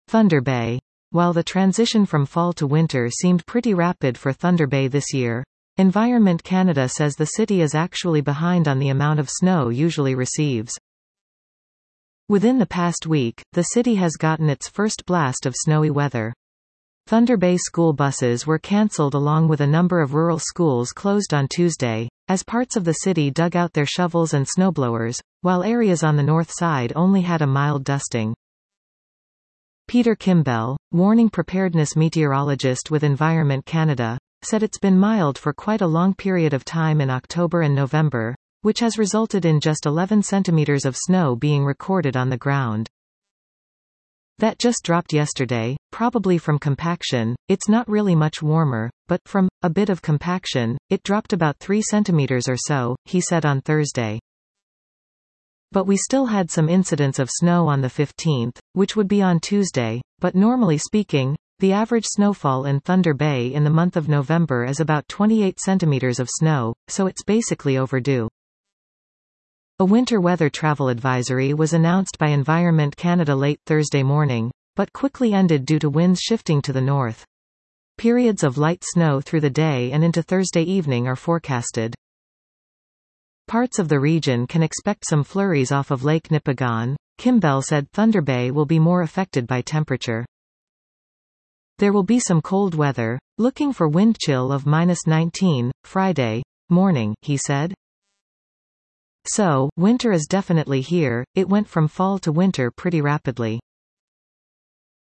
Thunder Bay. While the transition from fall to winter seemed pretty rapid for Thunder Bay this year, Environment Canada says the city is actually behind on the amount of snow usually receives. Within the past week, the city has gotten its first blast of snowy weather. Thunder Bay school buses were cancelled along with a number of rural schools closed on Tuesday, as parts of the city dug out their shovels and snowblowers, while areas on the north side only had a mild dusting. Peter Kimbell, warning preparedness meteorologist with Environment Canada, said it's been mild for quite a long period of time in October and November, which has resulted in just 11 centimeters of snow being recorded on the ground. That just dropped yesterday, probably from compaction. It's not really much warmer, but, from a bit of compaction, it dropped about 3 centimeters or so, he said on Thursday. But we still had some incidents of snow on the 15th, which would be on Tuesday, but normally speaking, the average snowfall in Thunder Bay in the month of November is about 28 centimeters of snow, so it's basically overdue. A winter weather travel advisory was announced by Environment Canada late Thursday morning, but quickly ended due to winds shifting to the north. Periods of light snow through the day and into Thursday evening are forecasted. Parts of the region can expect some flurries off of Lake Nipigon. Kimbell said Thunder Bay will be more affected by temperature. There will be some cold weather, looking for wind chill of -19, Friday morning, he said. So, winter is definitely here. It went from fall to winter pretty rapidly.